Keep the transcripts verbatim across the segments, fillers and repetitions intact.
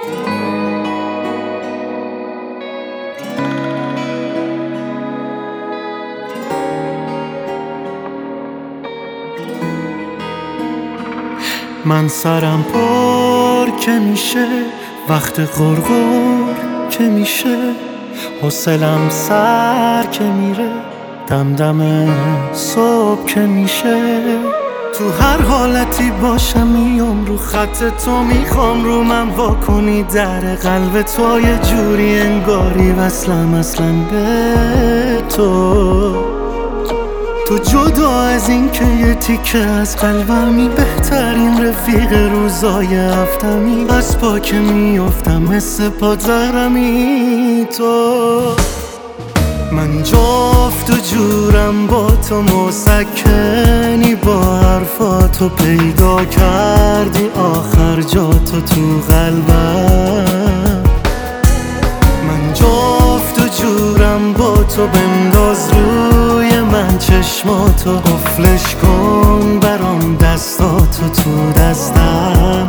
من سرم پر که میشه وقت غرغر که میشه، حوصلم سر که میره دم دم صبح که میشه. تو هر حالتی باشم میام رو خط تو، میخوام رو من واکنی در قلب تو، یه جوری انگاری وصلم اصلا به تو. تو جدا از این که یه تیکه از قلبمی، بهترین رفیق روزای هفتمی، از پا که میافتم مثل پادزهرمی تو. من جفت و جورم با تو، مسکنی با حرفاتو، پیدا کردی آخر جاتو تو قلبم. من جفت و جورم با تو، بنداز روی من چشماتو، قفلش کن برام دستاتو تو دستم.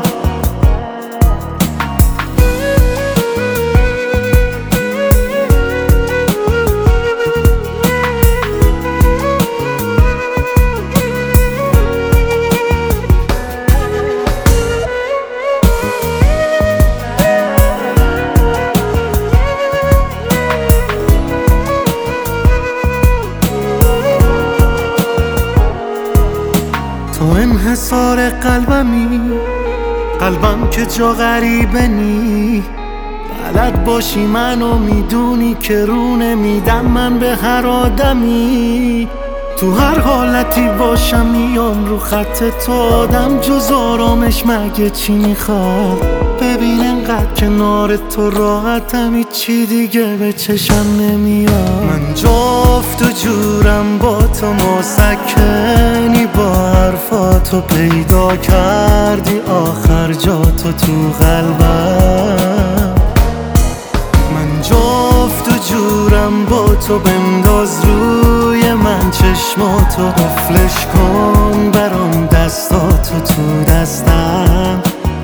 تو انحصار قلبمی، قلبم که جا غریبه نی، بلد باشی منو میدونی که رو نمیدم من به هر آدمی. تو هر حالتی باشم میام رو خط تو، آدم جز آرامش مگه چی میخواد؟ ببین انقدر کنار تو راحتم، هیچی دیگه به چشم نمیاد. من جفت و جورم با تو، مسکنی با حرفاتو، پیدا کردی آخر جاتو تو قلبم. من جفت و جورم با تو، بنداز روی من چشماتو، قفلش کن برام دستاتو تو دستم.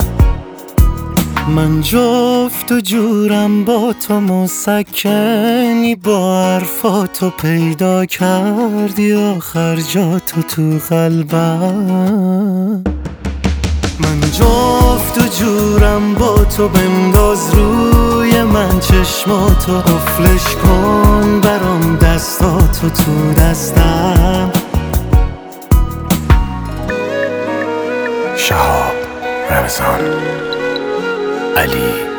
من جفت و جورم با تو، مسکنی با حرفاتو، پیدا کردی آخر جاتو تو قلبم. من جفت و جورم با تو، بنداز روی من چشماتو، قفلش کن برام دستاتو تو دستم. شهاب رمضان علی